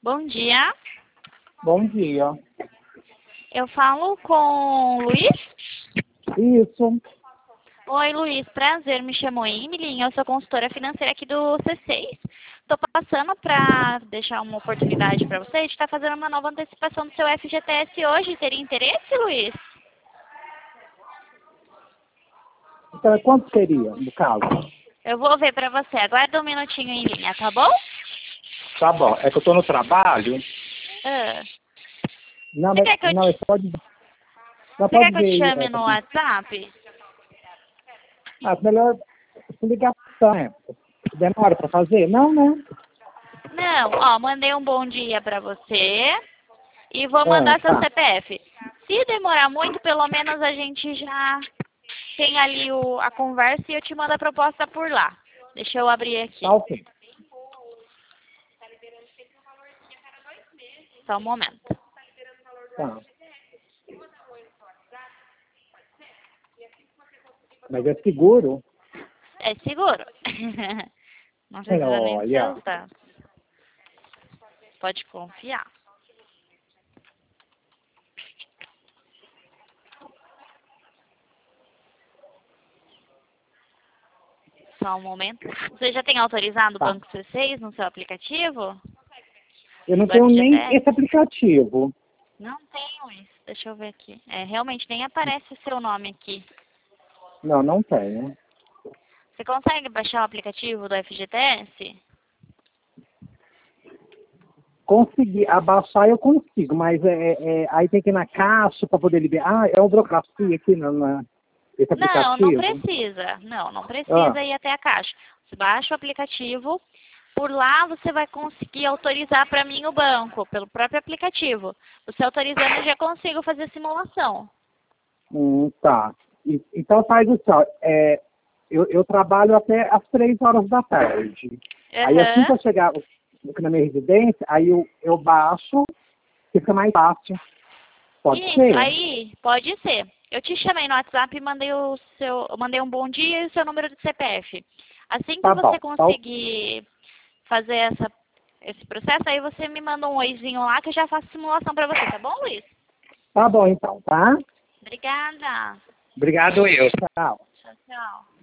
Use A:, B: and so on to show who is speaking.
A: Bom dia.
B: Bom dia.
A: Eu falo com o Luiz?
B: Isso.
A: Oi, Luiz. Prazer. Me chamo Emily. Eu sou consultora financeira aqui do C6. Estou passando para deixar uma oportunidade para você de estar fazendo uma nova antecipação do seu FGTS hoje. Teria interesse, Luiz?
B: Então, quanto seria, no caso?
A: Eu vou ver para você. Aguarda um minutinho em linha, tá bom?
B: Tá bom. É que eu tô no trabalho.
A: Ah.
B: Não,
A: Você
B: mas,
A: quer que eu
B: não,
A: te,
B: pode... Não,
A: você quer
B: pode
A: que eu te
B: ver.
A: chame no WhatsApp?
B: Melhor ligação, né? Demora pra fazer? Não, né?
A: Não, ó, mandei um bom dia para você e vou mandar seu
B: Tá.
A: CPF. Se demorar muito, pelo menos a gente já tem ali a conversa e eu te mando a proposta por lá. Deixa eu abrir aqui.
B: Tá ok.
A: Só um momento.
B: Tá. Mas é seguro?
A: É seguro. Não precisa nem dos
B: Olha.
A: seus dados. Pode confiar. Só um momento. Você já tem autorizado o
B: Tá.
A: Banco C6 no seu aplicativo?
B: Eu não
A: Do
B: tenho nem
A: FGTS?
B: esse aplicativo.
A: Não tenho isso. Deixa eu ver aqui. Realmente nem aparece o seu nome aqui.
B: Não, não tenho.
A: Você consegue baixar o aplicativo do FGTS?
B: Conseguir abaixar eu consigo, mas aí tem que ir na caixa para poder liberar. É uma burocracia aqui esse
A: Não, não
B: aplicativo.
A: precisa. Não precisa ir até a caixa. Você baixa o aplicativo. Por lá você vai conseguir autorizar para mim o banco, pelo próprio aplicativo. Você autorizando, eu já consigo fazer a simulação.
B: Tá. Então faz o só. Eu trabalho até às 3 horas da tarde. Aí assim que
A: Aham.
B: eu chegar aqui na minha residência, aí eu baixo, fica mais fácil. Pode
A: Isso,
B: ser?
A: aí pode ser. Eu te chamei no WhatsApp e mandei um bom dia e o seu número de CPF. Assim que
B: Tá
A: você
B: bom.
A: conseguir fazer esse processo, aí você me manda um oizinho lá que eu já faço simulação para você, tá bom, Luiz?
B: Tá bom então, tá?
A: Obrigada.
B: Obrigado eu. Tchau.
A: Tchau, tchau.